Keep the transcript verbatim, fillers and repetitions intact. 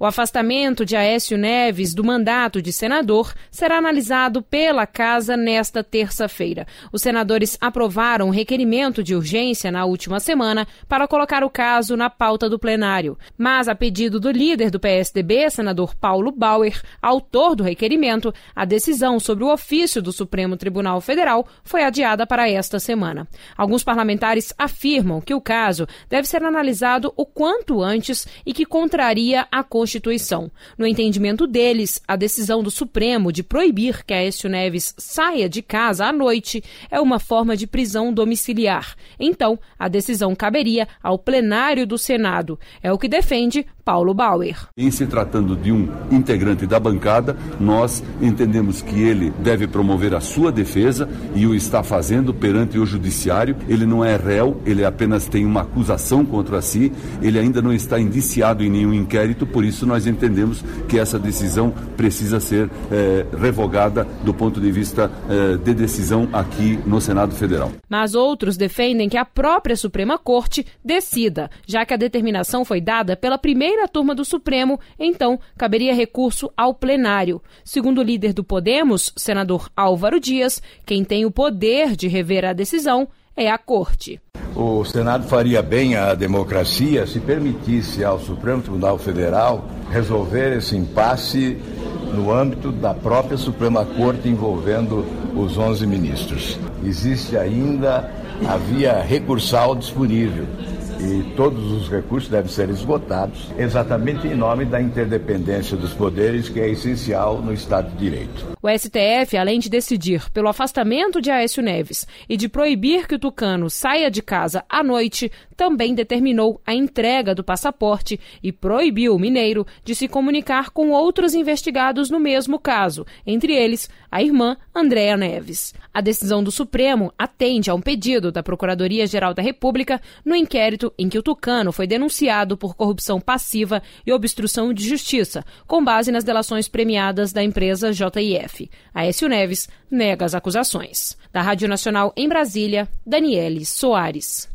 O afastamento de Aécio Neves do mandato de senador será analisado pela Casa nesta terça-feira. Os senadores aprovaram um requerimento de urgência na última semana para colocar o caso na pauta do plenário. Mas, a pedido do líder do P S D B, senador Paulo Bauer, autor do requerimento, a decisão sobre o ofício do Supremo Tribunal Federal foi adiada para esta semana. Alguns parlamentares afirmam que o caso deve ser analisado o quanto antes e que contraria a Constituição. No entendimento deles, a decisão do Supremo de proibir que Aécio Neves saia de casa à noite é uma forma de prisão domiciliar. Então, a decisão caberia ao plenário do Senado. É o que defende Paulo Bauer. Em se tratando de um integrante da bancada, nós entendemos que ele deve promover a sua defesa e o está fazendo perante o judiciário. Ele não é réu, ele apenas tem uma acusação contra si, ele ainda não está indiciado em nenhum inquérito, por isso nós entendemos que essa decisão precisa ser eh, revogada do ponto de vista eh, de decisão aqui no Senado Federal. Mas outros defendem que a própria Suprema Corte decida, já que a determinação foi dada pela primeira turma do Supremo, então caberia recurso ao plenário. Segundo o líder do Podemos, senador Álvaro Dias, quem tem o poder de rever a decisão é a Corte. O Senado faria bem à democracia se permitisse ao Supremo Tribunal Federal resolver esse impasse no âmbito da própria Suprema Corte envolvendo os onze ministros. Existe ainda a via recursal disponível e todos os recursos devem ser esgotados exatamente em nome da interdependência dos poderes, que é essencial no Estado de Direito. O S T F, além de decidir pelo afastamento de Aécio Neves e de proibir que o tucano saia de casa à noite, também determinou a entrega do passaporte e proibiu o mineiro de se comunicar com outros investigados no mesmo caso, entre eles a irmã Andréa Neves. A decisão do Supremo atende a um pedido da Procuradoria-Geral da República no inquérito em que o tucano foi denunciado por corrupção passiva e obstrução de justiça, com base nas delações premiadas da empresa J I F. Aécio Neves nega as acusações. Da Rádio Nacional em Brasília, Daniele Soares.